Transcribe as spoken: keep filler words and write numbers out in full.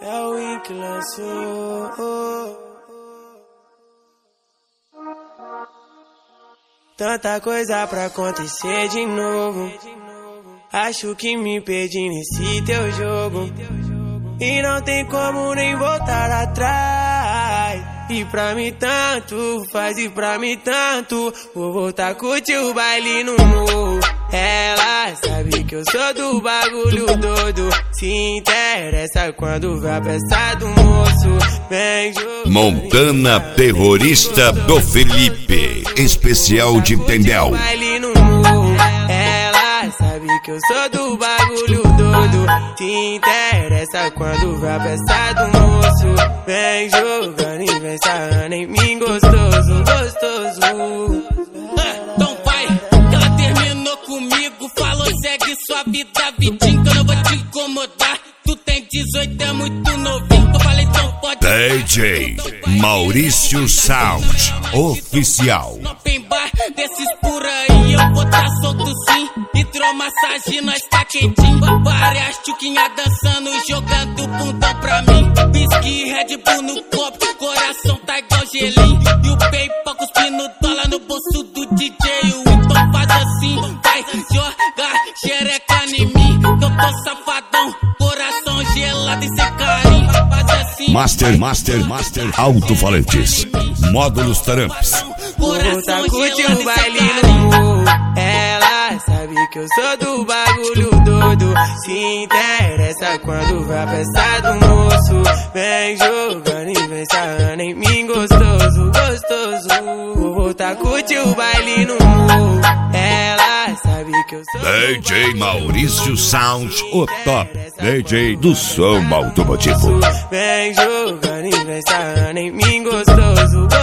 É o Win que lançou. Tanta coisa pra acontecer de novo. Acho que me perdi nesse teu jogo. E não tem como nem voltar atrás. E pra mim tanto faz, e pra mim tanto. Vou voltar a curtir o baile no morro. Ela sabe que eu sou do bagulho doido. Se interessa quando vê a peça do moço. Vem jogar. Montana Terrorista do Felipe, especial de Tendel. Baile no morro. Ela sabe que eu sou do bagulho doido. Se interessa quando vê a peça do moço. Vem jogando e vem sarrando em mim gostoso, gostoso. Ah, então vai, ela terminou comigo. Falou segue sua vida, vidinho, que eu não vou te incomodar. Tu tem dezoito, é muito novinho. Eu falei então pode. D J Maurício Sound Oficial. No open bar desses por aí eu vou tá solto sim. Hidromassagem, nós tá quentinho. Várias tchuquinhas dançando, jogando bundão pra mim. Whisky, Red Bull no copo, coração tá igual gelinho. E o PayPal cuspindo dólar no bolso do D J. O então faz assim, vai jogar xereca em mim. Que eu tô safadão, coração gelado e sem carinho. Faz assim. Master, Master, Master Alto-falantes, módulos Tramps. Coração curte o baile no morro. Ela sabe que eu sou do bagulho doido. Se interessa quando vê a peça do moço. Vem jogando e vem sarrando em mim gostoso, gostoso. Vou voltar a curtir o baile no morro. Ela sabe que eu sou D J Maurício Sound, o top D J do som automotivo. Vem jogando e vem sarrando em mim gostoso, gostoso.